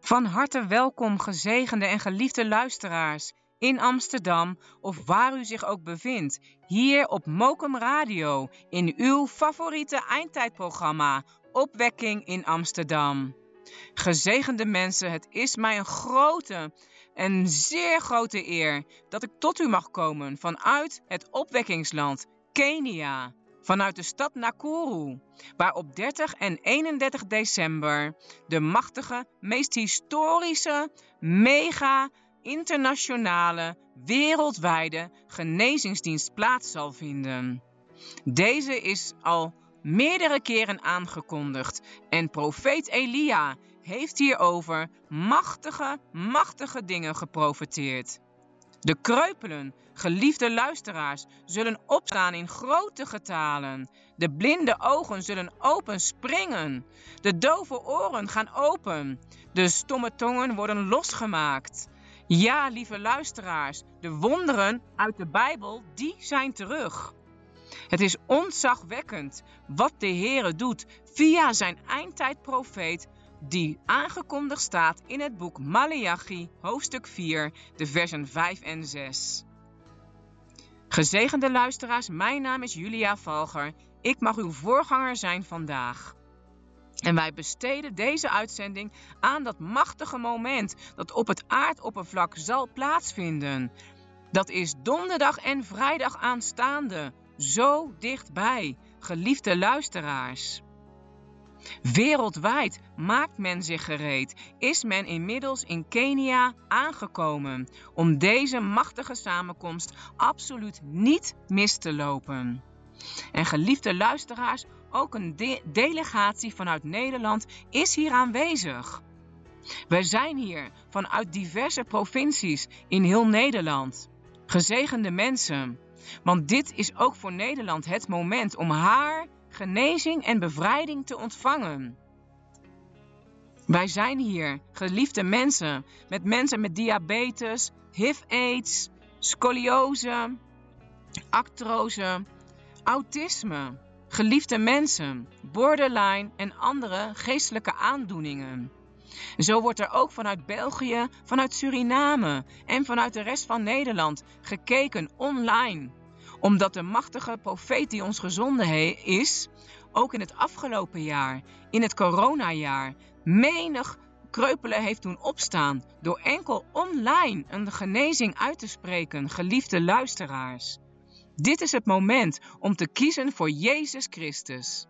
Van harte welkom, gezegende en geliefde luisteraars in Amsterdam of waar u zich ook bevindt, hier op Mokum Radio in uw favoriete eindtijdprogramma Opwekking in Amsterdam. Gezegende mensen, het is mij een grote en zeer grote eer dat ik tot u mag komen vanuit het opwekkingsland Kenia. Vanuit de stad Nakuru, waar op 30 en 31 december de machtige, meest historische, mega, internationale, wereldwijde genezingsdienst plaats zal vinden. Deze is al meerdere keren aangekondigd en profeet Elia heeft hierover machtige dingen geprofeteerd. De kreupelen, geliefde luisteraars, zullen opstaan in grote getalen. De blinde ogen zullen openspringen. De dove oren gaan open. De stomme tongen worden losgemaakt. Ja, lieve luisteraars, de wonderen uit de Bijbel, die zijn terug. Het is ontzagwekkend wat de Heere doet via zijn eindtijdprofeet, die aangekondigd staat in het boek Maleachi, hoofdstuk 4, de versen 5 en 6. Gezegende luisteraars, mijn naam is Julia Valger. Ik mag uw voorganger zijn vandaag. En wij besteden deze uitzending aan dat machtige moment dat op het aardoppervlak zal plaatsvinden. Dat is donderdag en vrijdag aanstaande, zo dichtbij, geliefde luisteraars. Wereldwijd maakt men zich gereed, is men inmiddels in Kenia aangekomen om deze machtige samenkomst absoluut niet mis te lopen. En geliefde luisteraars, ook een delegatie vanuit Nederland is hier aanwezig. Wij zijn hier vanuit diverse provincies in heel Nederland. Gezegende mensen, want dit is ook voor Nederland het moment om haar genezing en bevrijding te ontvangen. Wij zijn hier, geliefde mensen met diabetes, HIV-AIDS, scoliose, artrose, autisme, geliefde mensen, borderline en andere geestelijke aandoeningen. Zo wordt er ook vanuit België, vanuit Suriname en vanuit de rest van Nederland gekeken online. Omdat de machtige profeet die ons gezonden is, ook in het afgelopen jaar, in het coronajaar, menig kreupelen heeft doen opstaan door enkel online een genezing uit te spreken, geliefde luisteraars. Dit is het moment om te kiezen voor Jezus Christus.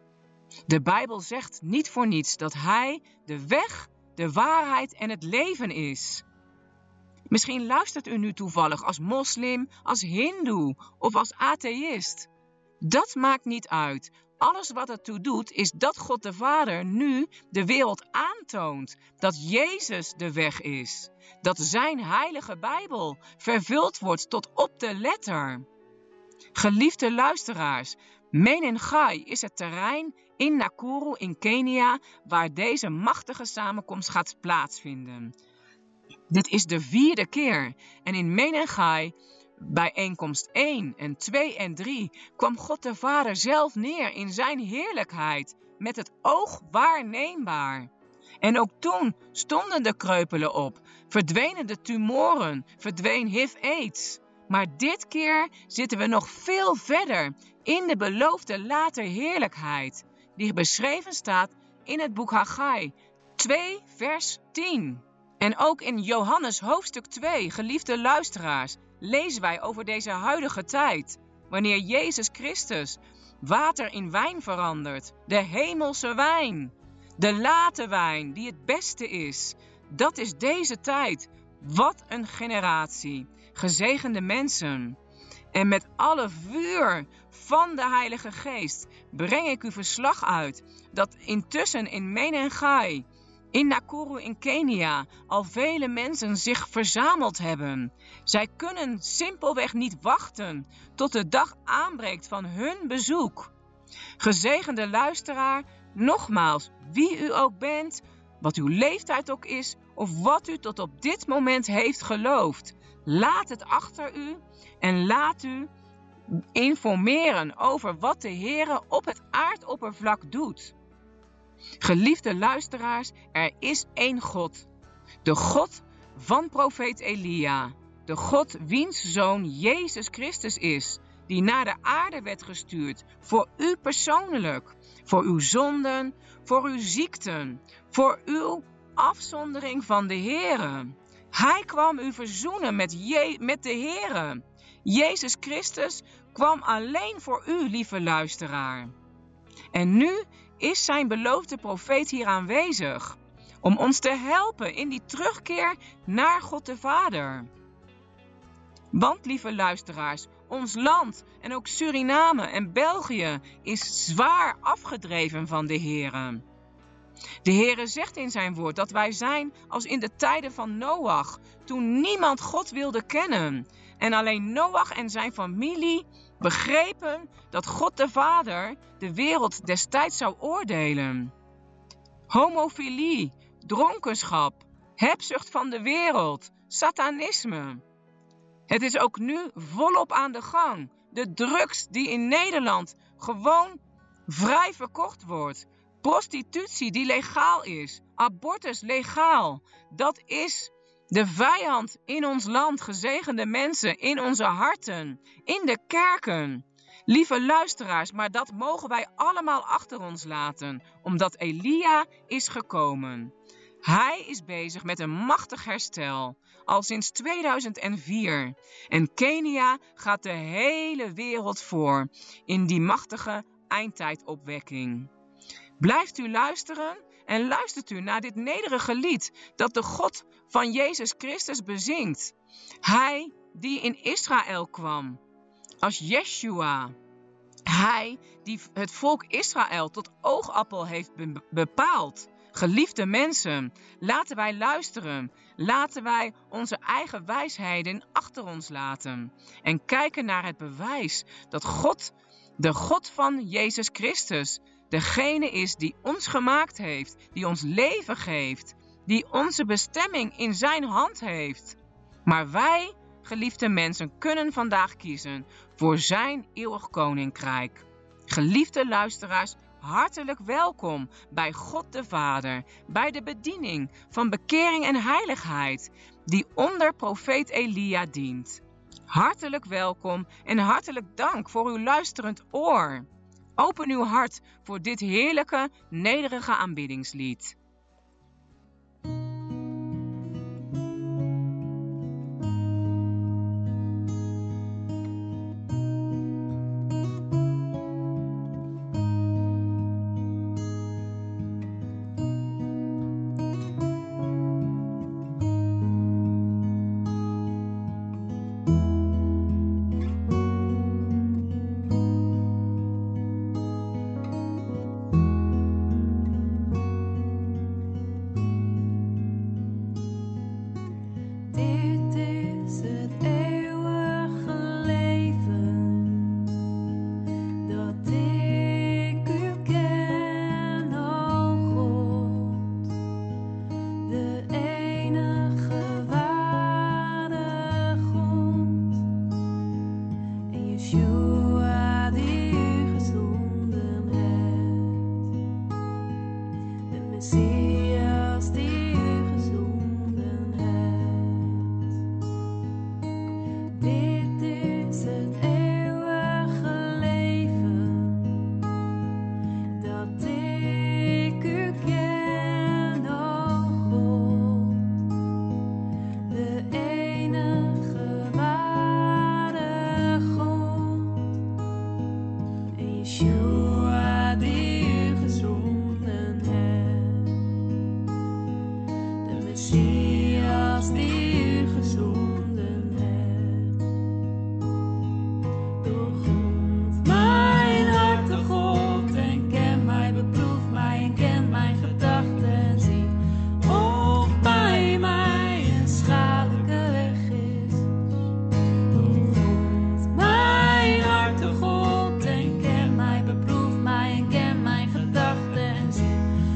De Bijbel zegt niet voor niets dat Hij de weg, de waarheid en het leven is. Misschien luistert u nu toevallig als moslim, als hindoe of als atheïst. Dat maakt niet uit. Alles wat ertoe doet is dat God de Vader nu de wereld aantoont dat Jezus de weg is. Dat zijn heilige Bijbel vervuld wordt tot op de letter. Geliefde luisteraars, Menengai is het terrein in Nakuru in Kenia waar deze machtige samenkomst gaat plaatsvinden. Dit is de 4e keer en in Menengai, bijeenkomst 1 en 2 en 3, kwam God de Vader zelf neer in zijn heerlijkheid, met het oog waarneembaar. En ook toen stonden de kreupelen op, verdwenen de tumoren, verdween HIV-AIDS. Maar dit keer zitten we nog veel verder in de beloofde later heerlijkheid, die beschreven staat in het boek Haggai 2 vers 10. En ook in Johannes hoofdstuk 2, geliefde luisteraars, lezen wij over deze huidige tijd, wanneer Jezus Christus water in wijn verandert, de hemelse wijn, de late wijn die het beste is. Dat is deze tijd. Wat een generatie, gezegende mensen. En met alle vuur van de Heilige Geest breng ik u verslag uit dat intussen in Menengai, in Nakuru in Kenia, al vele mensen zich verzameld hebben. Zij kunnen simpelweg niet wachten tot de dag aanbreekt van hun bezoek. Gezegende luisteraar, nogmaals, wie u ook bent, wat uw leeftijd ook is, of wat u tot op dit moment heeft geloofd, laat het achter u en laat u informeren over wat de Heere op het aardoppervlak doet. Geliefde luisteraars, er is één God De God van profeet Elia, de God wiens zoon Jezus Christus is, die naar de aarde werd gestuurd, voor u persoonlijk, voor uw zonden, voor uw ziekten, voor uw afzondering van de Heere. Hij kwam u verzoenen met de Heere. Jezus Christus kwam alleen voor u, lieve luisteraar. En nu is zijn beloofde profeet hier aanwezig, om ons te helpen in die terugkeer naar God de Vader. Want, lieve luisteraars, ons land en ook Suriname en België is zwaar afgedreven van de Heere. De Heere zegt in zijn woord dat wij zijn als in de tijden van Noach, toen niemand God wilde kennen. En alleen Noach en zijn familie begrepen dat God de Vader de wereld destijds zou oordelen. Homofilie, dronkenschap, hebzucht van de wereld, satanisme. Het is ook nu volop aan de gang. De drugs die in Nederland gewoon vrij verkocht wordt. Prostitutie die legaal is. Abortus legaal. Dat is de vijand in ons land. Gezegende mensen in onze harten. In de kerken. Lieve luisteraars, maar dat mogen wij allemaal achter ons laten. Omdat Elia is gekomen. Hij is bezig met een machtig herstel. Al sinds 2004. En Kenia gaat de hele wereld voor in die machtige eindtijdopwekking. Blijft u luisteren en luistert u naar dit nederige lied dat de God van Jezus Christus bezingt. Hij die in Israël kwam als Yeshua. Hij die het volk Israël tot oogappel heeft bepaald. Geliefde mensen, laten wij luisteren. Laten wij onze eigen wijsheden achter ons laten. En kijken naar het bewijs dat God, de God van Jezus Christus, degene is die ons gemaakt heeft, die ons leven geeft, die onze bestemming in zijn hand heeft. Maar wij, geliefde mensen, kunnen vandaag kiezen voor zijn eeuwig koninkrijk. Geliefde luisteraars, hartelijk welkom bij God de Vader, bij de bediening van bekering en heiligheid, die onder profeet Elia dient. Hartelijk welkom en hartelijk dank voor uw luisterend oor. Open uw hart voor dit heerlijke, nederige aanbiddingslied.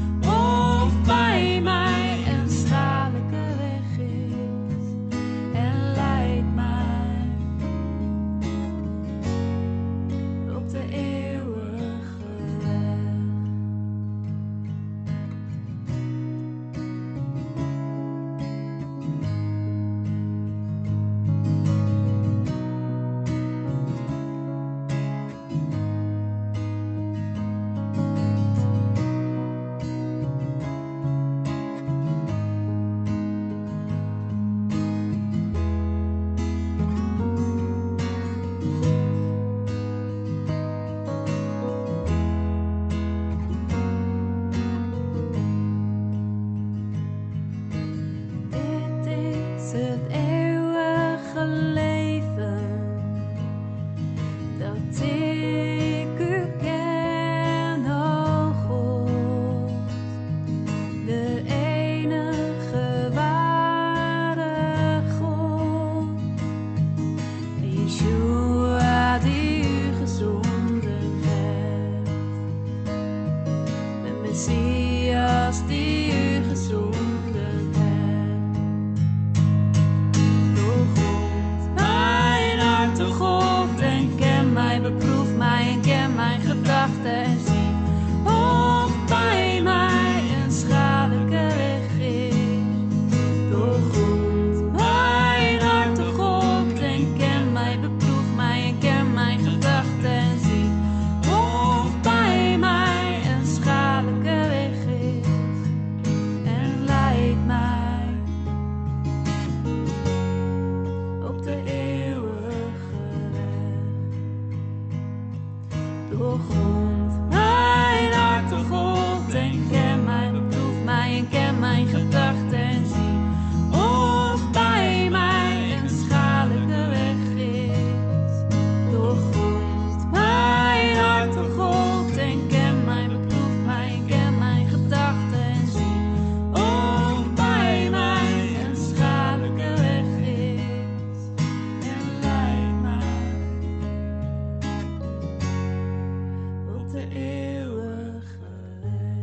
En enige ware God. Yeshua die u gezonden hebt. De Messias die u gezonden hebt. Doorgrond mijn hart, o God, en ken mij, beproef mij en ken mijn gedachten en zie of bij mij een schadelijke weg is. Doorgrond mijn hart, o God, en ken mij, beproef mij en ken mijn gedachten en zie of bij mij een schadelijke weg is. En leid mij op de eeuwige weg. Doorgrond mijn hart, o God, en ken mij, beproef mij en ken mijn gedachten en zie of bij mij een schadelijke weg is. Doorgrond mijn hart, o God, en ken mij, beproef mij en ken mijn gedachten en zie of bij mij een schadelijke weg is. En leid mij op de eeuwige weg.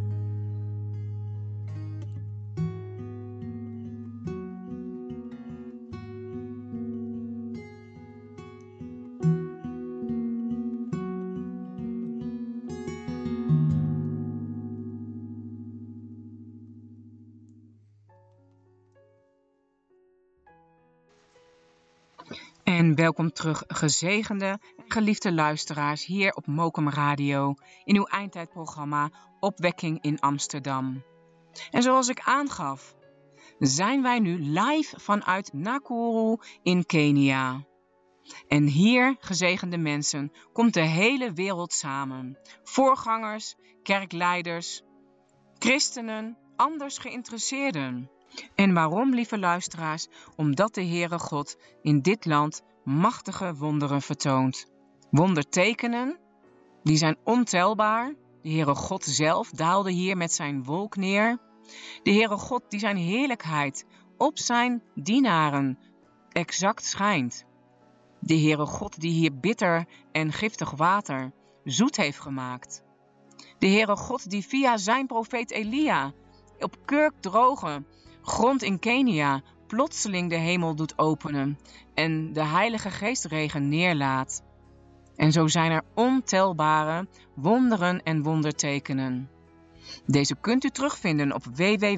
En welkom terug, gezegende en geliefde luisteraars, hier op Mokum Radio in uw eindtijdprogramma Opwekking in Amsterdam. En zoals ik aangaf, zijn wij nu live vanuit Nakuru in Kenia. En hier, gezegende mensen, komt de hele wereld samen. Voorgangers, kerkleiders, christenen, anders geïnteresseerden. En waarom, lieve luisteraars? Omdat de Heere God in dit land machtige wonderen vertoont. Wondertekenen, die zijn ontelbaar. De Heere God zelf daalde hier met zijn wolk neer. De Heere God die zijn heerlijkheid op zijn dienaren exact schijnt. De Heere God die hier bitter en giftig water zoet heeft gemaakt. De Heere God die via zijn profeet Elia op kurkdroge grond in Kenia plotseling de hemel doet openen en de Heilige Geestregen neerlaat. En zo zijn er ontelbare wonderen en wondertekenen. Deze kunt u terugvinden op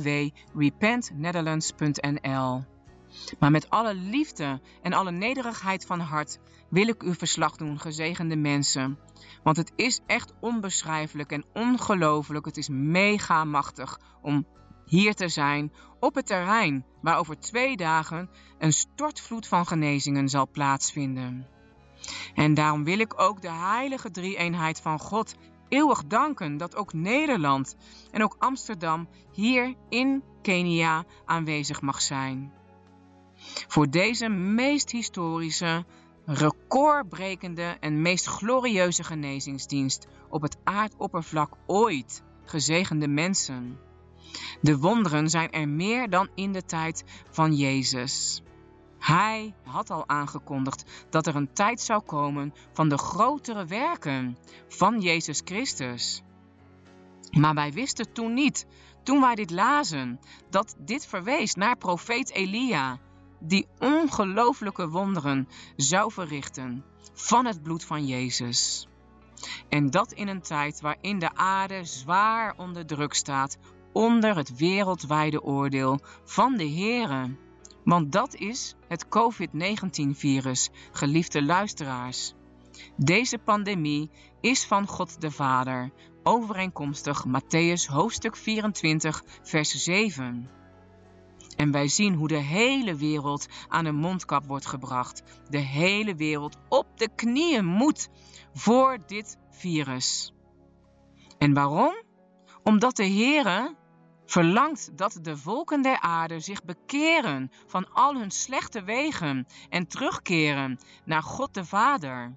www.repentnetherlands.nl. Maar met alle liefde en alle nederigheid van hart wil ik u verslag doen, gezegende mensen. Want het is echt onbeschrijfelijk en ongelooflijk. Het is mega machtig om hier te zijn op het terrein waar over 2 dagen een stortvloed van genezingen zal plaatsvinden. En daarom wil ik ook de heilige drie-eenheid van God eeuwig danken dat ook Nederland en ook Amsterdam hier in Kenia aanwezig mag zijn. Voor deze meest historische, recordbrekende en meest glorieuze genezingsdienst op het aardoppervlak ooit, gezegende mensen. De wonderen zijn er meer dan in de tijd van Jezus. Hij had al aangekondigd dat er een tijd zou komen van de grotere werken van Jezus Christus. Maar wij wisten toen niet, toen wij dit lazen, dat dit verwees naar profeet Elia, die ongelooflijke wonderen zou verrichten van het bloed van Jezus. En dat in een tijd waarin de aarde zwaar onder druk staat, onder het wereldwijde oordeel van de Heere. Want dat is het COVID-19-virus, geliefde luisteraars. Deze pandemie is van God de Vader, overeenkomstig Mattheüs hoofdstuk 24, vers 7. En wij zien hoe de hele wereld aan een mondkap wordt gebracht. De hele wereld op de knieën moet voor dit virus. En waarom? Omdat de Heere verlangt dat de volken der aarde zich bekeren van al hun slechte wegen en terugkeren naar God de Vader.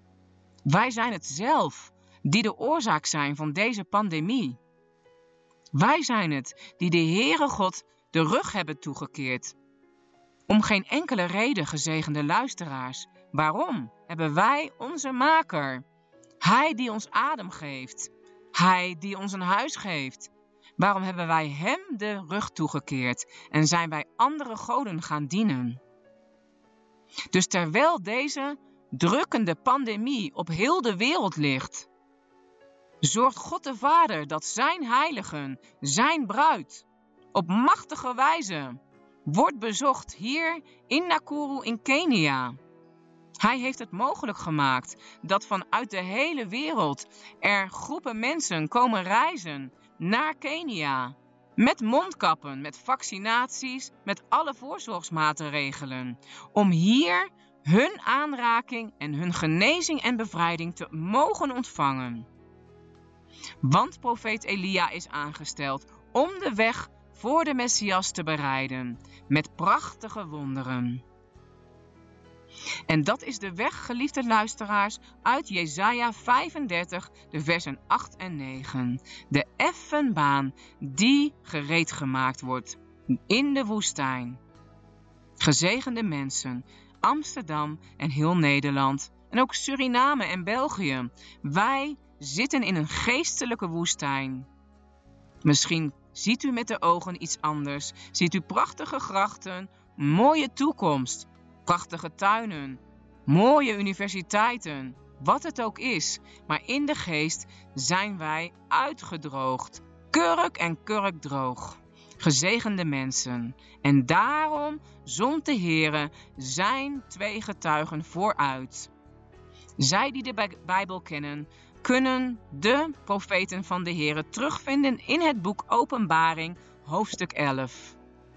Wij zijn het zelf die de oorzaak zijn van deze pandemie. Wij zijn het die de Heere God de rug hebben toegekeerd. Om geen enkele reden, gezegende luisteraars. Waarom hebben wij onze Maker? Hij die ons adem geeft. Hij die ons een huis geeft. Waarom hebben wij hem de rug toegekeerd en zijn wij andere goden gaan dienen? Dus terwijl deze drukkende pandemie op heel de wereld ligt, zorgt God de Vader dat zijn heiligen, zijn bruid, op machtige wijze wordt bezocht hier in Nakuru in Kenia. Hij heeft het mogelijk gemaakt dat vanuit de hele wereld er groepen mensen komen reizen naar Kenia. Met mondkappen, met vaccinaties, met alle voorzorgsmaatregelen. Om hier hun aanraking en hun genezing en bevrijding te mogen ontvangen. Want profeet Elia is aangesteld om de weg voor de Messias te bereiden. Met prachtige wonderen. En dat is de weg, geliefde luisteraars, uit Jesaja 35, de versen 8 en 9. De effen baan die gereed gemaakt wordt in de woestijn. Gezegende mensen, Amsterdam en heel Nederland en ook Suriname en België. Wij zitten in een geestelijke woestijn. Misschien ziet u met de ogen iets anders. Ziet u prachtige grachten, mooie toekomst. Prachtige tuinen, mooie universiteiten, wat het ook is. Maar in de geest zijn wij uitgedroogd, kurk en kurkdroog. Gezegende mensen. En daarom zond de Heere zijn 2 getuigen vooruit. Zij die de Bijbel kennen, kunnen de profeten van de Heere terugvinden in het boek Openbaring, hoofdstuk 11.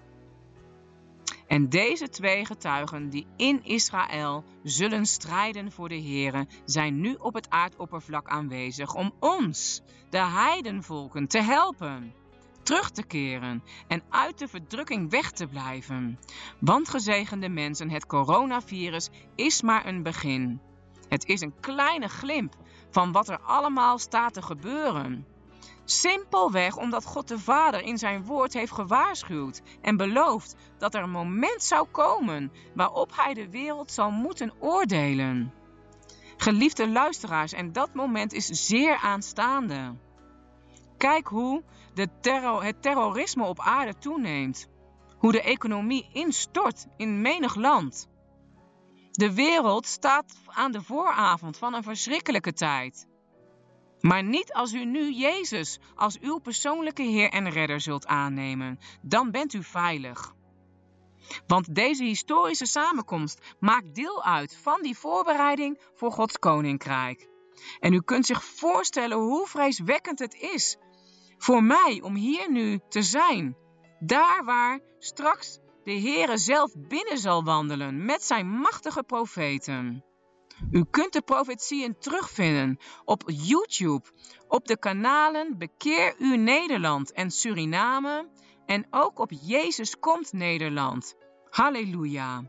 En deze 2 getuigen die in Israël zullen strijden voor de Heere, zijn nu op het aardoppervlak aanwezig om ons, de heidenvolken, te helpen, terug te keren en uit de verdrukking weg te blijven. Want gezegende mensen, het coronavirus is maar een begin. Het is een kleine glimp van wat er allemaal staat te gebeuren. Simpelweg omdat God de Vader in zijn woord heeft gewaarschuwd en beloofd dat er een moment zou komen waarop hij de wereld zal moeten oordelen. Geliefde luisteraars, en dat moment is zeer aanstaande. Kijk hoe het terrorisme op aarde toeneemt. Hoe de economie instort in menig land. De wereld staat aan de vooravond van een verschrikkelijke tijd. Maar niet als u nu Jezus als uw persoonlijke Heer en Redder zult aannemen. Dan bent u veilig. Want deze historische samenkomst maakt deel uit van die voorbereiding voor Gods Koninkrijk. En u kunt zich voorstellen hoe vreeswekkend het is voor mij om hier nu te zijn. Daar waar straks de Heere zelf binnen zal wandelen met zijn machtige profeten. U kunt de profetieën terugvinden op YouTube, op de kanalen Bekeer U Nederland en Suriname en ook op Jezus Komt Nederland. Halleluja.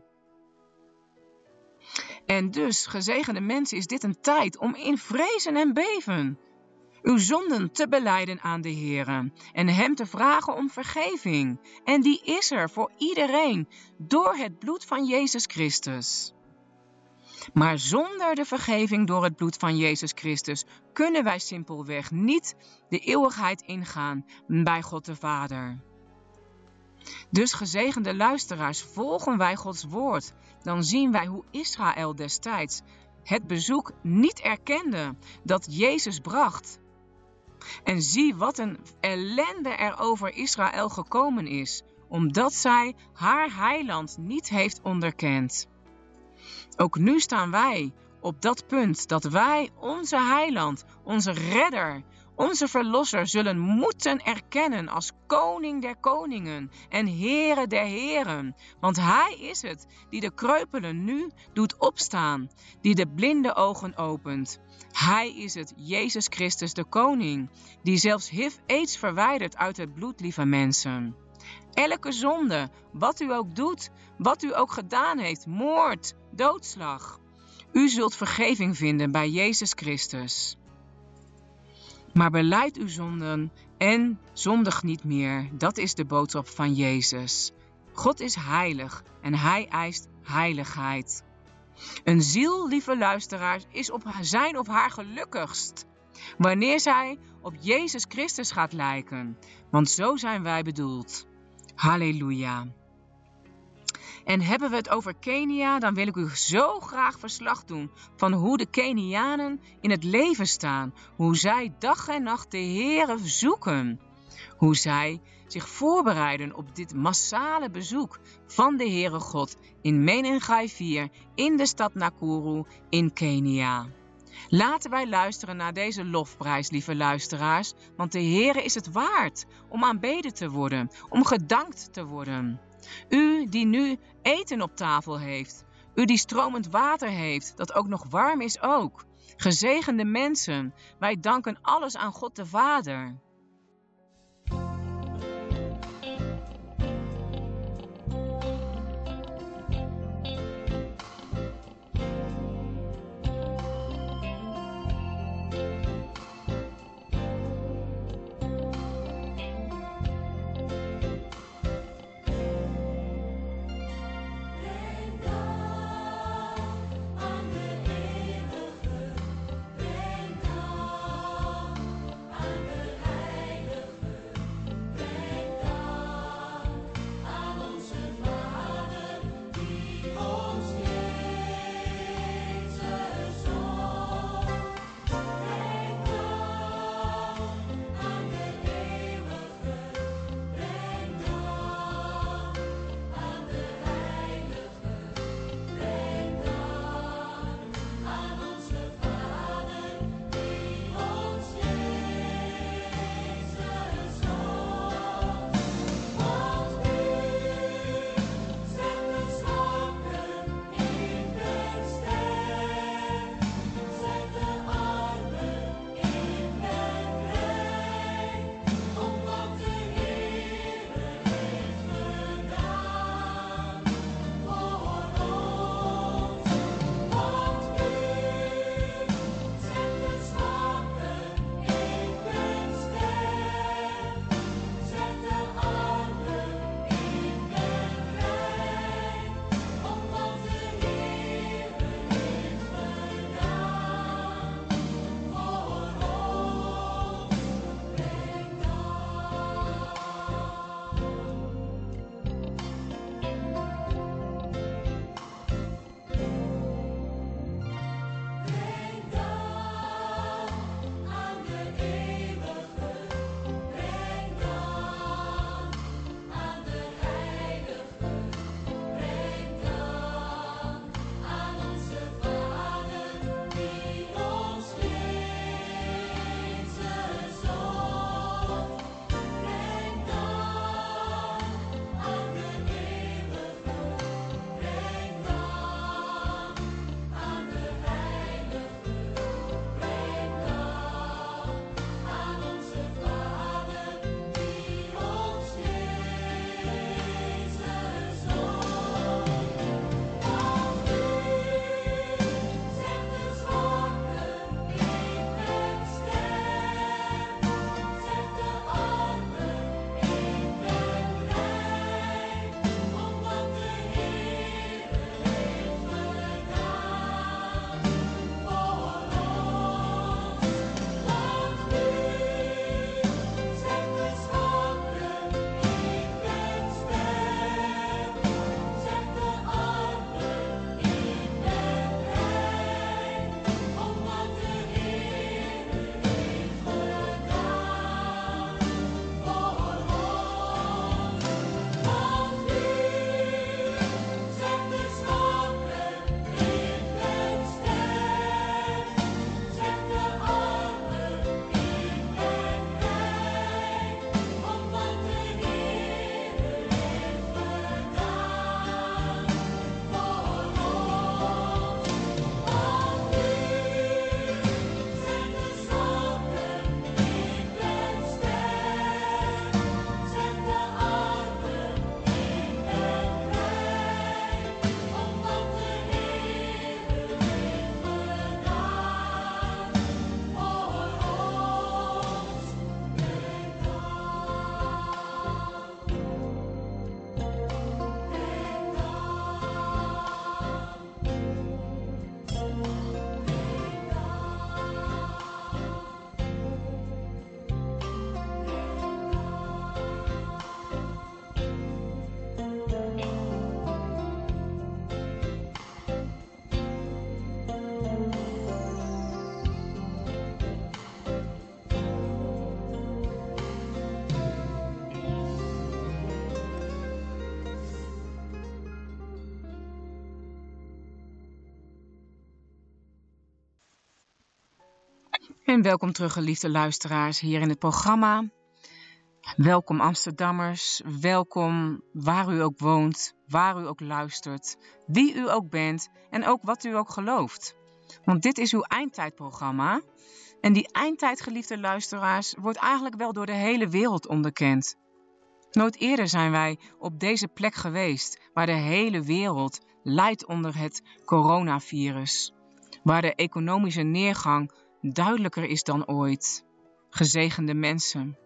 En dus, gezegende mensen, is dit een tijd om in vrezen en beven uw zonden te belijden aan de Heere en hem te vragen om vergeving. En die is er voor iedereen door het bloed van Jezus Christus. Maar zonder de vergeving door het bloed van Jezus Christus kunnen wij simpelweg niet de eeuwigheid ingaan bij God de Vader. Dus gezegende luisteraars, volgen wij Gods woord, dan zien wij hoe Israël destijds het bezoek niet erkende dat Jezus bracht. En zie wat een ellende er over Israël gekomen is, omdat zij haar heiland niet heeft onderkend. Ook nu staan wij op dat punt dat wij onze heiland, onze redder, onze verlosser zullen moeten erkennen als koning der koningen en Heere der heren. Want hij is het die de kreupelen nu doet opstaan, die de blinde ogen opent. Hij is het, Jezus Christus de koning, die zelfs HIV/AIDS verwijdert uit het bloed, lieve mensen. Elke zonde, wat u ook doet, wat u ook gedaan heeft, moord, doodslag. U zult vergeving vinden bij Jezus Christus. Maar belijd uw zonden En zondig niet meer, dat is de boodschap van Jezus. God is heilig en hij eist heiligheid. Een ziel, lieve luisteraars, is op zijn of haar gelukkigst wanneer zij op Jezus Christus gaat lijken, want zo zijn wij bedoeld. Halleluja. En hebben we het over Kenia, dan wil ik u zo graag verslag doen van hoe de Kenianen in het leven staan, hoe zij dag en nacht de Heere zoeken, hoe zij zich voorbereiden op dit massale bezoek van de Heere God in Menengai 4 in de stad Nakuru in Kenia. Laten wij luisteren naar deze lofprijs, lieve luisteraars, want de Heere is het waard om aanbeden te worden, om gedankt te worden. U die nu eten op tafel heeft, u die stromend water heeft, dat ook nog warm is ook. Gezegende mensen, wij danken alles aan God de Vader. Breng dan aan de En welkom terug, geliefde luisteraars, hier in het programma. Welkom Amsterdammers, welkom waar u ook woont, waar u ook luistert, wie u ook bent en ook wat u ook gelooft. Want dit is uw eindtijdprogramma. En die eindtijd, geliefde luisteraars, wordt eigenlijk wel door de hele wereld onderkend. Nooit eerder zijn wij op deze plek geweest, waar de hele wereld lijdt onder het coronavirus. Waar de economische neergang duidelijker is dan ooit. Gezegende mensen.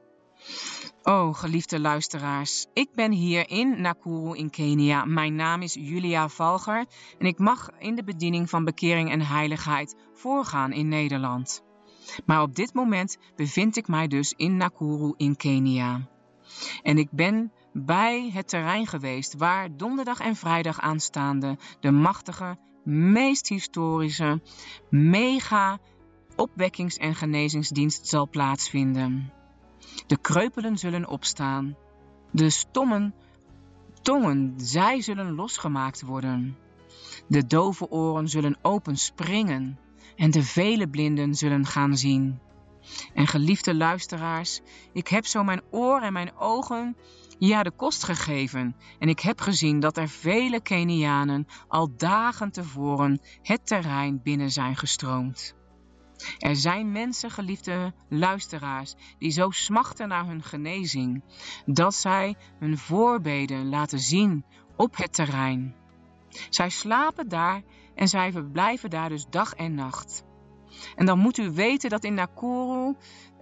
Oh, geliefde luisteraars, ik ben hier in Nakuru in Kenia. Mijn naam is Julia Valger en ik mag in de bediening van bekering en heiligheid voorgaan in Nederland. Maar op dit moment bevind ik mij dus in Nakuru in Kenia. En ik ben bij het terrein geweest waar donderdag en vrijdag aanstaande de machtige, meest historische, mega opwekkings- en genezingsdienst zal plaatsvinden. De kreupelen zullen opstaan. De stomme tongen, zij zullen losgemaakt worden. De dove oren zullen openspringen en de vele blinden zullen gaan zien. En geliefde luisteraars, ik heb zo mijn oor en mijn ogen de kost gegeven. En ik heb gezien dat er vele Kenianen al dagen tevoren het terrein binnen zijn gestroomd. Er zijn mensen, geliefde luisteraars, die zo smachten naar hun genezing, dat zij hun voorbeden laten zien op het terrein. Zij slapen daar en zij verblijven daar dus dag en nacht. En dan moet u weten dat in Nakuru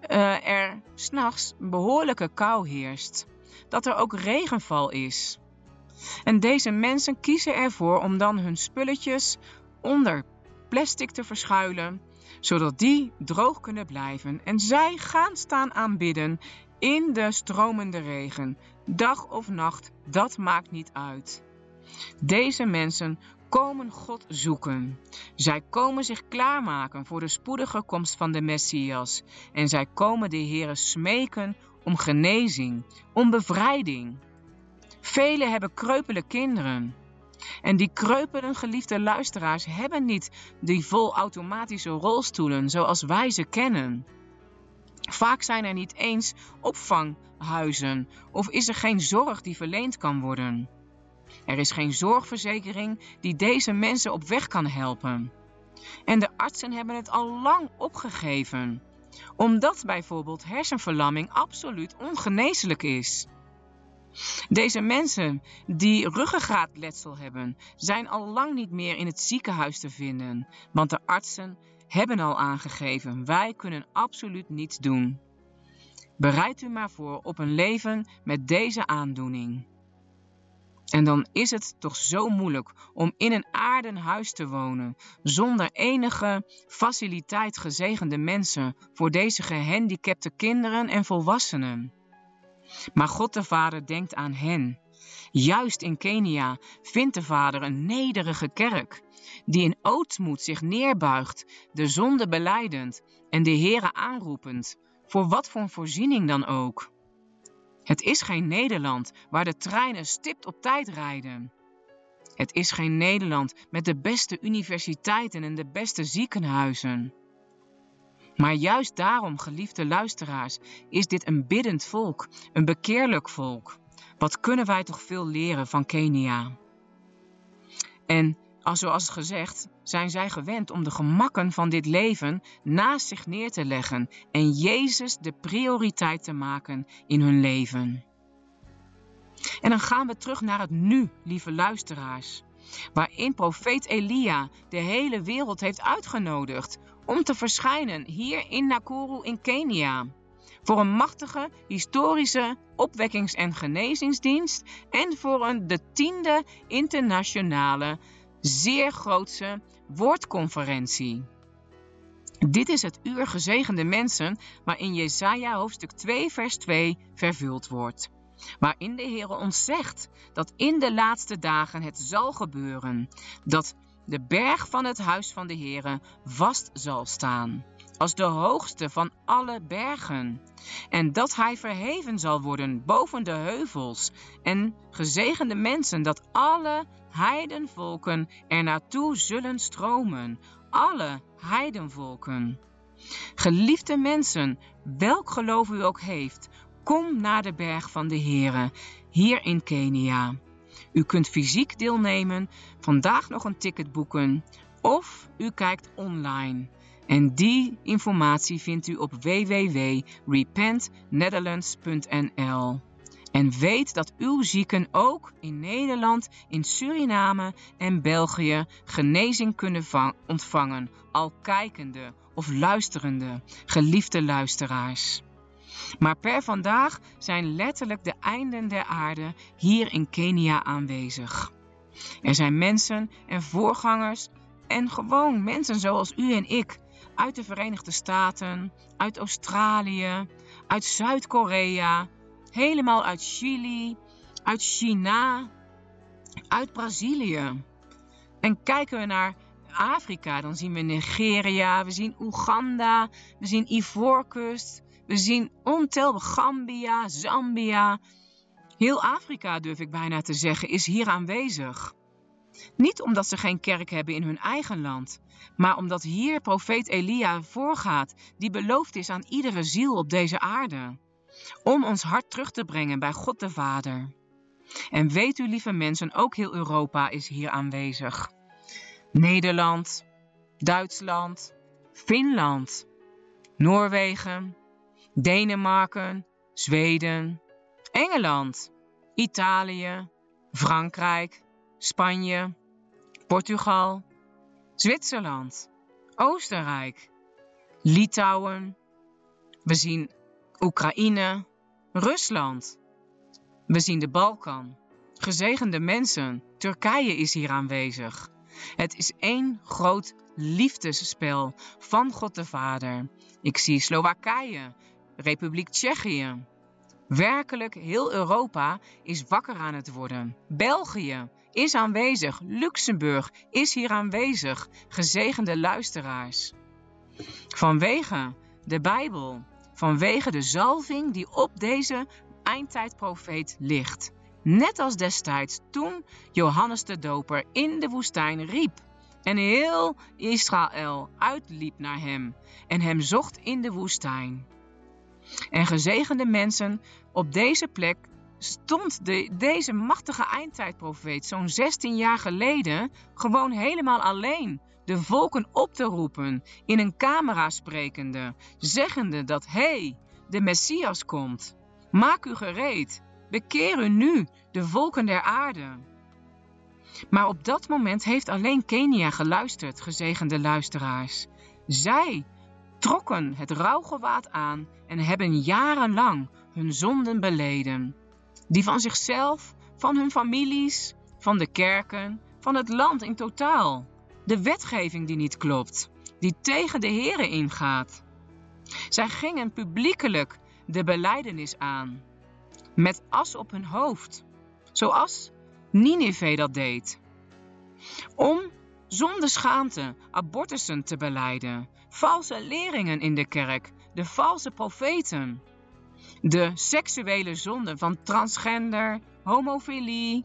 er 's nachts behoorlijke kou heerst. Dat er ook regenval is. En deze mensen kiezen ervoor om dan hun spulletjes onder plastic te verschuilen, zodat die droog kunnen blijven. En zij gaan staan aanbidden in de stromende regen. Dag of nacht, dat maakt niet uit. Deze mensen komen God zoeken. Zij komen zich klaarmaken voor de spoedige komst van de Messias. En zij komen de Heere smeken om genezing, om bevrijding. Velen hebben kreupele kinderen. En die kreupelen, geliefde luisteraars, hebben niet die volautomatische rolstoelen zoals wij ze kennen. Vaak zijn er niet eens opvanghuizen of is er geen zorg die verleend kan worden. Er is geen zorgverzekering die deze mensen op weg kan helpen. En de artsen hebben het al lang opgegeven, omdat bijvoorbeeld hersenverlamming absoluut ongeneeslijk is. Deze mensen die ruggengraatletsel hebben, zijn al lang niet meer in het ziekenhuis te vinden, want de artsen hebben al aangegeven, wij kunnen absoluut niets doen. Bereid u maar voor op een leven met deze aandoening. En dan is het toch zo moeilijk om in een aarden huis te wonen, zonder enige faciliteit, gezegende mensen voor deze gehandicapte kinderen en volwassenen. Maar God de Vader denkt aan hen. Juist in Kenia vindt de Vader een nederige kerk, die in ootmoed zich neerbuigt, de zonde belijdend en de Heere aanroepend, voor wat voor voorziening dan ook. Het is geen Nederland waar de treinen stipt op tijd rijden. Het is geen Nederland met de beste universiteiten en de beste ziekenhuizen. Maar juist daarom, geliefde luisteraars, is dit een biddend volk, een bekeerlijk volk. Wat kunnen wij toch veel leren van Kenia? En zoals gezegd, zijn zij gewend om de gemakken van dit leven naast zich neer te leggen en Jezus de prioriteit te maken in hun leven. En dan gaan we terug naar het nu, lieve luisteraars, waarin profeet Elia de hele wereld heeft uitgenodigd om te verschijnen hier in Nakuru in Kenia, voor een machtige historische opwekkings- en genezingsdienst en voor de 10e internationale, zeer grootse woordconferentie. Dit is het uur, gezegende mensen, waarin Jesaja hoofdstuk 2 vers 2 vervuld wordt. Waarin de Heere ons zegt dat in de laatste dagen het zal gebeuren, dat de berg van het huis van de Heere vast zal staan, als de hoogste van alle bergen. En dat hij verheven zal worden boven de heuvels. En gezegende mensen, dat alle heidenvolken er naartoe zullen stromen. Alle heidenvolken. Geliefde mensen, welk geloof u ook heeft, kom naar de berg van de Heere, hier in Kenia. U kunt fysiek deelnemen, vandaag nog een ticket boeken of u kijkt online. En die informatie vindt u op www.repentnetherlands.nl. En weet dat uw zieken ook in Nederland, in Suriname en België genezing kunnen ontvangen, al kijkende of luisterende, geliefde luisteraars. Maar per vandaag zijn letterlijk de einden der aarde hier in Kenia aanwezig. Er zijn mensen en voorgangers en gewoon mensen zoals u en ik uit de Verenigde Staten, uit Australië, uit Zuid-Korea, helemaal uit Chili, uit China, uit Brazilië. En kijken we naar Afrika, dan zien we Nigeria, we zien Oeganda, we zien Ivoorkust, we zien ontelbaar Gambia, Zambia. Heel Afrika, durf ik bijna te zeggen, is hier aanwezig. Niet omdat ze geen kerk hebben in hun eigen land, maar omdat hier profeet Elia voorgaat, die beloofd is aan iedere ziel op deze aarde, om ons hart terug te brengen bij God de Vader. En weet u, lieve mensen, ook heel Europa is hier aanwezig. Nederland, Duitsland, Finland, Noorwegen, Denemarken, Zweden, Engeland, Italië, Frankrijk, Spanje, Portugal, Zwitserland, Oostenrijk, Litouwen. We zien Oekraïne, Rusland. We zien de Balkan. Gezegende mensen. Turkije is hier aanwezig. Het is één groot liefdesspel van God de Vader. Ik zie Slowakije, Republiek Tsjechië. Werkelijk, heel Europa is wakker aan het worden. België is aanwezig. Luxemburg is hier aanwezig. Gezegende luisteraars. Vanwege de Bijbel, vanwege de zalving die op deze eindtijdprofeet ligt. Net als destijds toen Johannes de Doper in de woestijn riep en heel Israël uitliep naar hem en hem zocht in de woestijn. En gezegende mensen, op deze plek stond deze machtige eindtijdprofeet zo'n 16 jaar geleden gewoon helemaal alleen de volken op te roepen, in een camera sprekende, zeggende dat de Messias komt. Maak u gereed, bekeer u nu, de volken der aarde. Maar op dat moment heeft alleen Kenia geluisterd, gezegende luisteraars. Zij trokken het rouwgewaad aan en hebben jarenlang hun zonden beleden. Die van zichzelf, van hun families, van de kerken, van het land in totaal. De wetgeving die niet klopt, die tegen de Here ingaat. Zij gingen publiekelijk de belijdenis aan, met as op hun hoofd, zoals Nineve dat deed. Om zonder schaamte abortussen te belijden, valse leringen in de kerk, de valse profeten, de seksuele zonden van transgender, homofilie,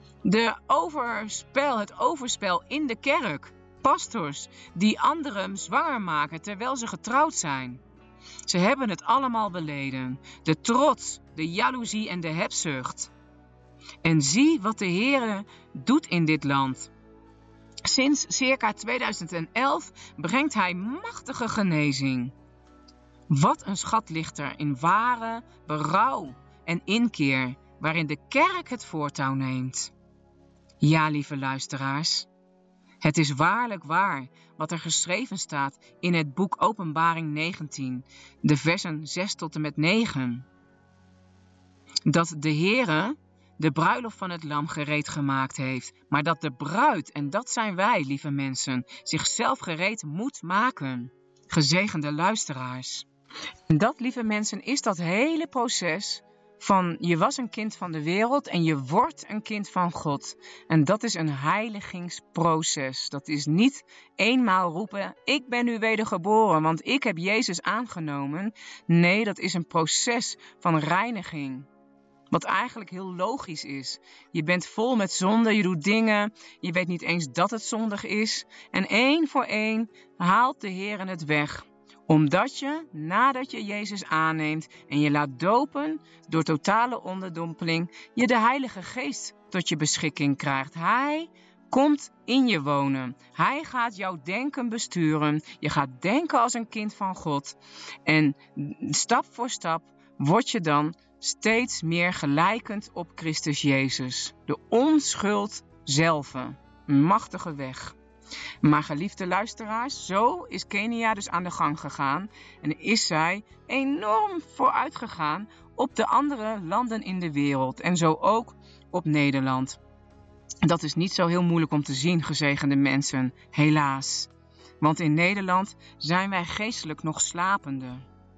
het overspel in de kerk, pastors die anderen zwanger maken terwijl ze getrouwd zijn. Ze hebben het allemaal beleden, de trots, de jaloezie en de hebzucht. En zie wat de Heere doet in dit land. Sinds circa 2011 brengt hij machtige genezing. Wat een schat ligt er in ware berouw en inkeer, waarin de kerk het voortouw neemt. Ja, lieve luisteraars, het is waarlijk waar wat er geschreven staat in het boek Openbaring 19, de versen 6 tot en met 9. Dat de Heere de bruiloft van het lam gereed gemaakt heeft, maar dat de bruid, en dat zijn wij, lieve mensen, zichzelf gereed moet maken. Gezegende luisteraars. En dat, lieve mensen, is dat hele proces van je was een kind van de wereld en je wordt een kind van God. En dat is een heiligingsproces. Dat is niet eenmaal roepen, ik ben nu wedergeboren, want ik heb Jezus aangenomen. Nee, dat is een proces van reiniging. Wat eigenlijk heel logisch is. Je bent vol met zonde, je doet dingen, je weet niet eens dat het zondig is. En één voor één haalt de Heer het weg. Omdat je, nadat je Jezus aanneemt en je laat dopen door totale onderdompeling, je de Heilige Geest tot je beschikking krijgt. Hij komt in je wonen. Hij gaat jouw denken besturen. Je gaat denken als een kind van God. En stap voor stap word je dan steeds meer gelijkend op Christus Jezus. De onschuld zelf. Een machtige weg. Maar geliefde luisteraars, zo is Kenia dus aan de gang gegaan. En is zij enorm vooruit gegaan op de andere landen in de wereld. En zo ook op Nederland. Dat is niet zo heel moeilijk om te zien, gezegende mensen, helaas. Want in Nederland zijn wij geestelijk nog slapende.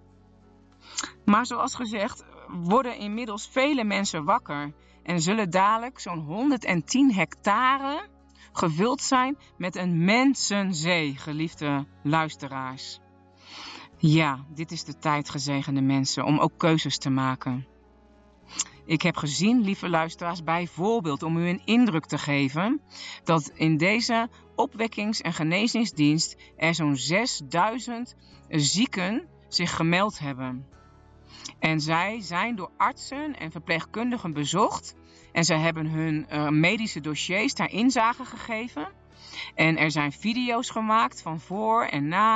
Maar zoals gezegd, worden inmiddels vele mensen wakker en zullen dadelijk zo'n 110 hectare gevuld zijn met een mensenzee, geliefde luisteraars. Ja, dit is de tijd, gezegende mensen, om ook keuzes te maken. Ik heb gezien, lieve luisteraars, bijvoorbeeld om u een indruk te geven, dat in deze opwekkings- en genezingsdienst er zo'n 6000 zieken zich gemeld hebben. En zij zijn door artsen en verpleegkundigen bezocht en zij hebben hun medische dossiers daar inzage gegeven. En er zijn video's gemaakt van voor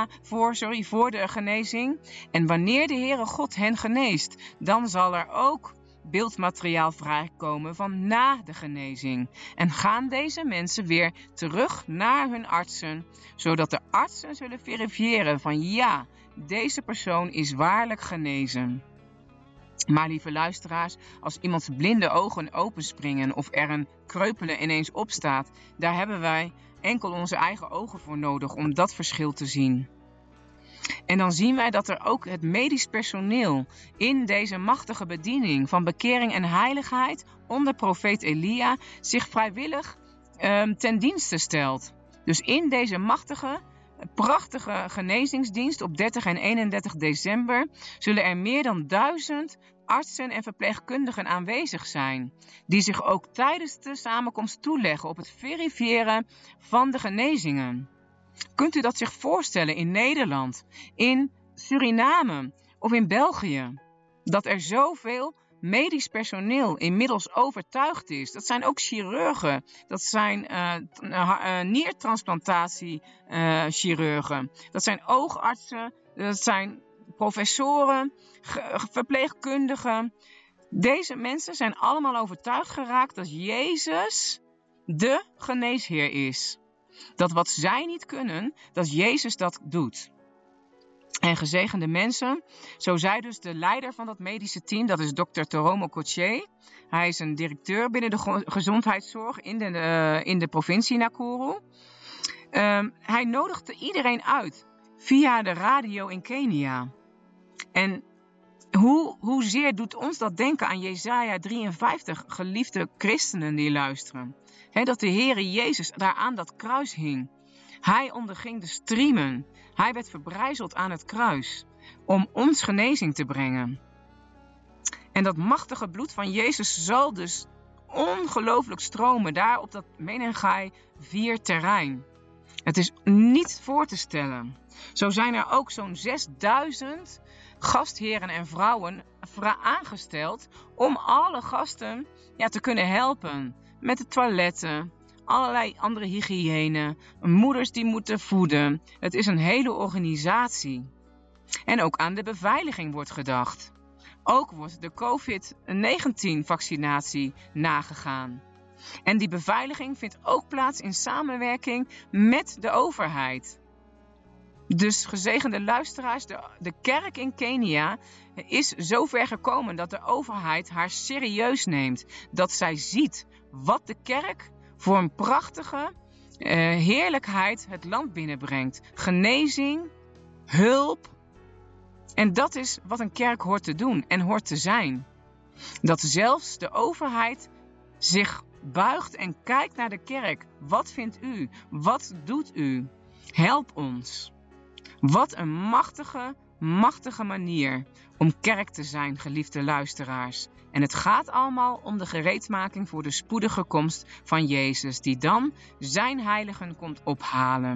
de genezing. En wanneer de Heere God hen geneest, dan zal er ook beeldmateriaal vrijkomen van na de genezing. En gaan deze mensen weer terug naar hun artsen, zodat de artsen zullen verifiëren van ja, deze persoon is waarlijk genezen. Maar lieve luisteraars, als iemands blinde ogen openspringen of er een kreupele ineens opstaat, daar hebben wij enkel onze eigen ogen voor nodig om dat verschil te zien. En dan zien wij dat er ook het medisch personeel in deze machtige bediening van bekering en heiligheid onder profeet Elia zich vrijwillig ten dienste stelt. Dus in deze machtige, prachtige genezingsdienst op 30 en 31 december zullen er meer dan 1000 artsen en verpleegkundigen aanwezig zijn, die zich ook tijdens de samenkomst toeleggen op het verifiëren van de genezingen. Kunt u dat zich voorstellen in Nederland, in Suriname of in België? Dat er zoveel medisch personeel inmiddels overtuigd is. Dat zijn ook chirurgen. Dat zijn niertransplantatie-chirurgen. Dat zijn oogartsen. Dat zijn professoren, verpleegkundigen. Deze mensen zijn allemaal overtuigd geraakt dat Jezus de geneesheer is. Dat wat zij niet kunnen, dat Jezus dat doet. En gezegende mensen, zo zei dus de leider van dat medische team, dat is Dr. Toromo Koche. Hij is een directeur binnen de gezondheidszorg in de provincie Nakuru. Hij nodigde iedereen uit via de radio in Kenia. En hoezeer doet ons dat denken aan Jesaja 53, geliefde christenen die luisteren. Dat de Heere Jezus daar aan dat kruis hing. Hij onderging de striemen. Hij werd verbrijzeld aan het kruis om ons genezing te brengen. En dat machtige bloed van Jezus zal dus ongelooflijk stromen daar op dat Menengai 4 terrein. Het is niet voor te stellen. Zo zijn er ook zo'n 6000 gastheren en vrouwen aangesteld om alle gasten te kunnen helpen met de toiletten, allerlei andere hygiëne, moeders die moeten voeden. Het is een hele organisatie. En ook aan de beveiliging wordt gedacht. Ook wordt de COVID-19 vaccinatie nagegaan. En die beveiliging vindt ook plaats in samenwerking met de overheid. Dus gezegende luisteraars, de kerk in Kenia is zover gekomen dat de overheid haar serieus neemt. Dat zij ziet wat de kerk voor een prachtige heerlijkheid het land binnenbrengt. Genezing, hulp. En dat is wat een kerk hoort te doen en hoort te zijn. Dat zelfs de overheid zich buigt en kijkt naar de kerk. Wat vindt u? Wat doet u? Help ons. Wat een machtige manier om kerk te zijn, geliefde luisteraars. En het gaat allemaal om de gereedmaking voor de spoedige komst van Jezus, die dan zijn heiligen komt ophalen.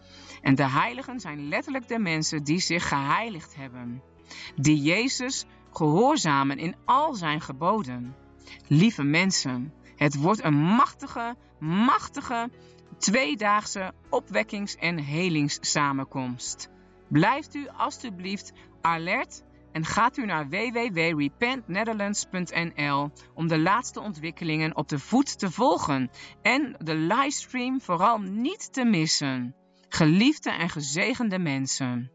En de heiligen zijn letterlijk de mensen die zich geheiligd hebben, die Jezus gehoorzamen in al zijn geboden. Lieve mensen, het wordt een machtige tweedaagse opwekkings- en helingssamenkomst. Blijft u alstublieft alert en gaat u naar www.repentnetherlands.nl om de laatste ontwikkelingen op de voet te volgen en de livestream vooral niet te missen. Geliefde en gezegende mensen.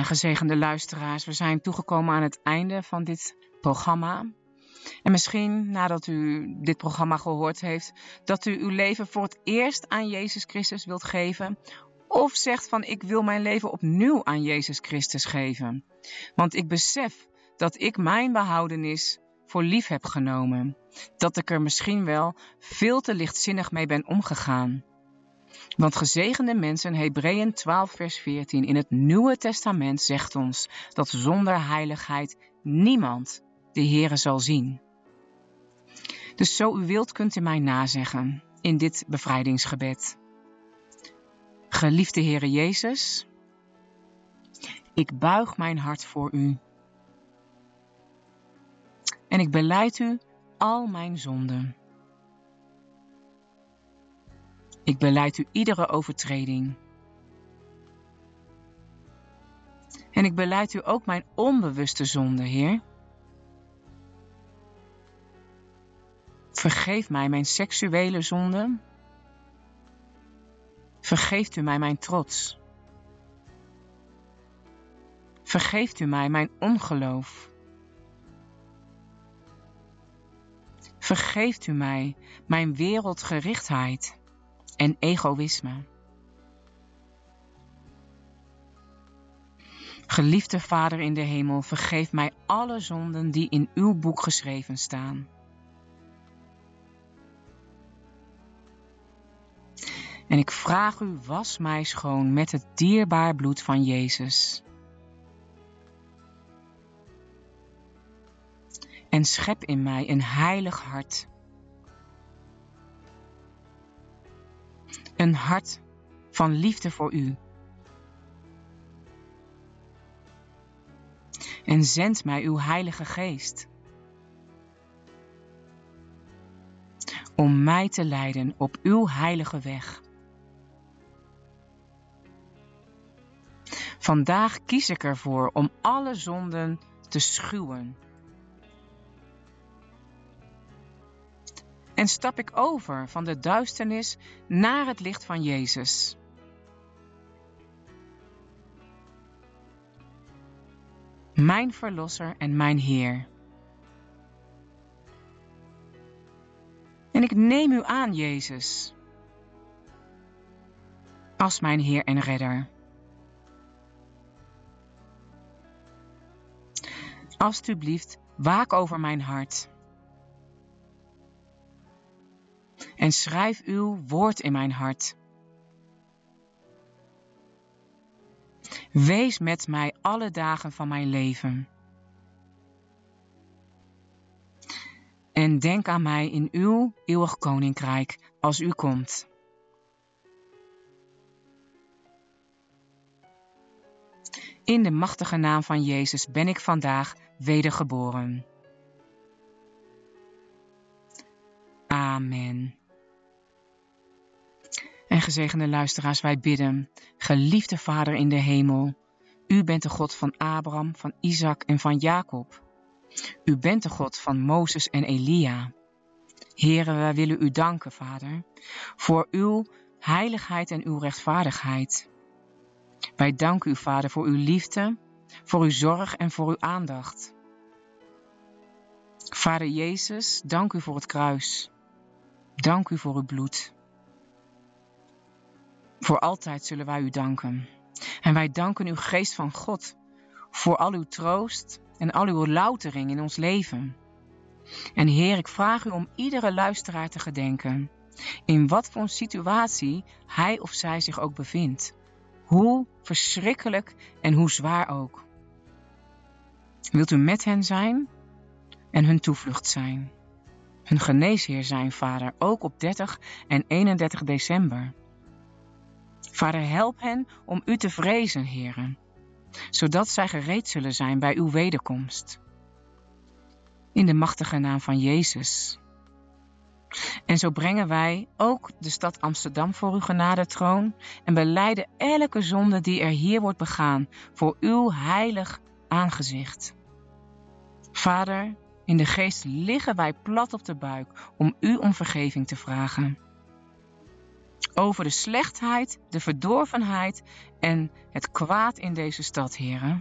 Ja, gezegende luisteraars, we zijn toegekomen aan het einde van dit programma. En misschien nadat u dit programma gehoord heeft, dat u uw leven voor het eerst aan Jezus Christus wilt geven. Of zegt van ik wil mijn leven opnieuw aan Jezus Christus geven. Want ik besef dat ik mijn behoudenis voor lief heb genomen. Dat ik er misschien wel veel te lichtzinnig mee ben omgegaan. Want gezegende mensen, Hebreeën 12 vers 14 in het Nieuwe Testament zegt ons dat zonder heiligheid niemand de Heere zal zien. Dus zo u wilt kunt u mij nazeggen in dit bevrijdingsgebed. Geliefde Heere Jezus, ik buig mijn hart voor u. En ik belijd u al mijn zonden. Ik belijd u iedere overtreding. En ik belijd u ook mijn onbewuste zonde, Heer. Vergeef mij mijn seksuele zonde. Vergeeft u mij mijn trots. Vergeeft u mij mijn ongeloof. Vergeeft u mij mijn wereldgerichtheid en egoïsme. Geliefde Vader in de hemel, vergeef mij alle zonden die in uw boek geschreven staan. En ik vraag u, was mij schoon met het dierbaar bloed van Jezus. En schep in mij een heilig hart. Een hart van liefde voor u. En zend mij uw Heilige Geest. Om mij te leiden op uw heilige weg. Vandaag kies ik ervoor om alle zonden te schuwen. En stap ik over van de duisternis naar het licht van Jezus. Mijn Verlosser en mijn Heer. En ik neem u aan, Jezus, als mijn Heer en Redder. Alsjeblieft, waak over mijn hart. En schrijf uw woord in mijn hart. Wees met mij alle dagen van mijn leven. En denk aan mij in uw eeuwig koninkrijk als u komt. In de machtige naam van Jezus ben ik vandaag wedergeboren. Amen. En gezegende luisteraars, wij bidden, geliefde Vader in de hemel, u bent de God van Abraham, van Isaac en van Jacob. U bent de God van Mozes en Elia. Here, wij willen u danken, Vader, voor uw heiligheid en uw rechtvaardigheid. Wij danken u, Vader, voor uw liefde, voor uw zorg en voor uw aandacht. Vader Jezus, dank u voor het kruis. Dank u voor uw bloed. Voor altijd zullen wij u danken. En wij danken uw geest van God voor al uw troost en al uw loutering in ons leven. En Heer, ik vraag u om iedere luisteraar te gedenken, in wat voor een situatie hij of zij zich ook bevindt. Hoe verschrikkelijk en hoe zwaar ook. Wilt u met hen zijn en hun toevlucht zijn. Hun geneesheer zijn, Vader, ook op 30 en 31 december. Vader, help hen om u te vrezen, Heere, zodat zij gereed zullen zijn bij uw wederkomst. In de machtige naam van Jezus. En zo brengen wij ook de stad Amsterdam voor uw genadetroon en belijden elke zonde die er hier wordt begaan voor uw heilig aangezicht. Vader, in de geest liggen wij plat op de buik om u om vergeving te vragen. over de slechtheid, de verdorvenheid en het kwaad in deze stad, Heere.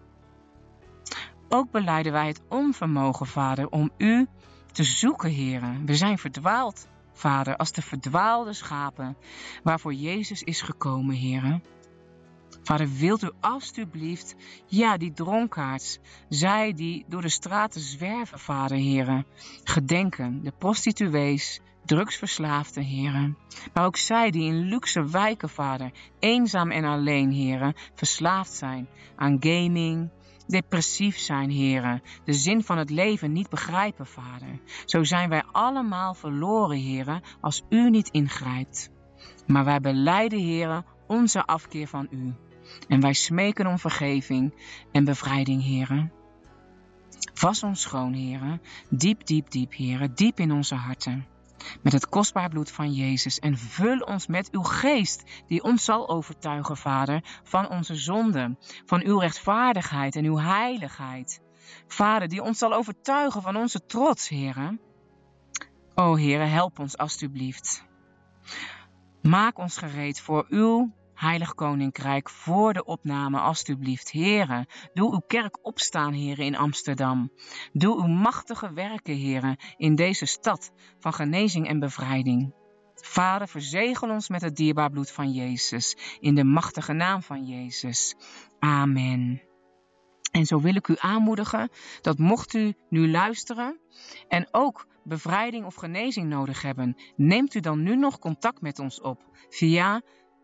Ook belijden wij het onvermogen, Vader, om u te zoeken, Heere. We zijn verdwaald, Vader, als de verdwaalde schapen waarvoor Jezus is gekomen, Heere. Vader, wilt u alstublieft, die dronkaards, zij die door de straten zwerven, Vader, Heere, gedenken, de prostituees, drugsverslaafden, Heere, maar ook zij die in luxe wijken, Vader, eenzaam en alleen, Heere, verslaafd zijn aan gaming, depressief zijn, Heere, de zin van het leven niet begrijpen, Vader. Zo zijn wij allemaal verloren, Heere, als u niet ingrijpt. Maar wij belijden, Heere, onze afkeer van u. En wij smeken om vergeving en bevrijding, Heere. Was ons schoon, Heere, diep, diep, diep, Heere, diep in onze harten. Met het kostbaar bloed van Jezus en vul ons met uw geest, die ons zal overtuigen, Vader, van onze zonden, van uw rechtvaardigheid en uw heiligheid. Vader, die ons zal overtuigen van onze trots, Heere. O Heere, help ons alstublieft. Maak ons gereed voor uw heilig koninkrijk, voor de opname, alstublieft. Heere, doe uw kerk opstaan, Heere, in Amsterdam. Doe uw machtige werken, Heere, in deze stad van genezing en bevrijding. Vader, verzegel ons met het dierbaar bloed van Jezus, in de machtige naam van Jezus. Amen. En zo wil ik u aanmoedigen dat mocht u nu luisteren en ook bevrijding of genezing nodig hebben, neemt u dan nu nog contact met ons op via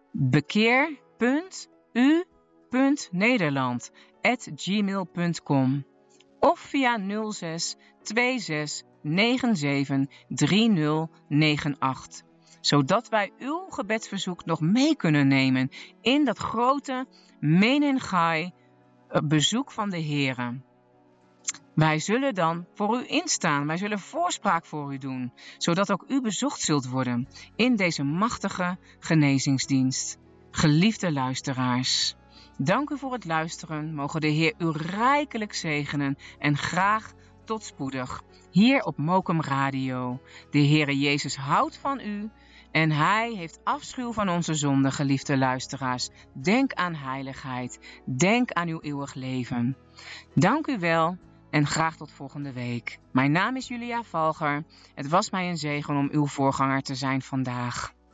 bekeer.u.nederland@gmail.com of via 06 26 97 3098, zodat wij uw gebedsverzoek nog mee kunnen nemen in dat grote Menengai bezoek van de Heere. Wij zullen dan voor u instaan, wij zullen voorspraak voor u doen, zodat ook u bezocht zult worden in deze machtige genezingsdienst. Geliefde luisteraars, dank u voor het luisteren, mogen de Heer u rijkelijk zegenen en graag tot spoedig, hier op Mokum Radio. De Heere Jezus houdt van u en Hij heeft afschuw van onze zonden, geliefde luisteraars. Denk aan heiligheid, denk aan uw eeuwig leven. Dank u wel. En graag tot volgende week. Mijn naam is Julia Valger. Het was mij een zegen om uw voorganger te zijn vandaag.